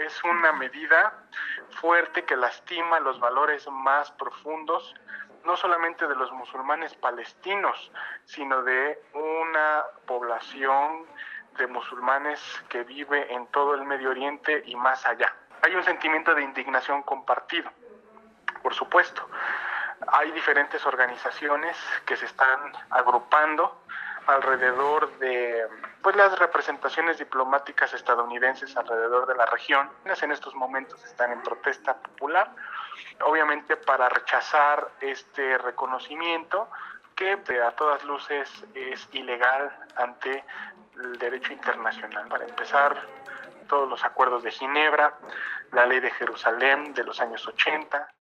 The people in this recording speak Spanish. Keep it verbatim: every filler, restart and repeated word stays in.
es una medida fuerte que lastima los valores más profundos, no solamente de los musulmanes palestinos, sino de una población de musulmanes que vive en todo el Medio Oriente y más allá. Hay un sentimiento de indignación compartido, por supuesto. Hay diferentes organizaciones que se están agrupando alrededor de pues, las representaciones diplomáticas estadounidenses alrededor de la región. En estos momentos están en protesta popular, obviamente para rechazar este reconocimiento que a todas luces es ilegal ante el derecho internacional. Para empezar, todos los acuerdos de Ginebra, la ley de Jerusalén de los años ochenta.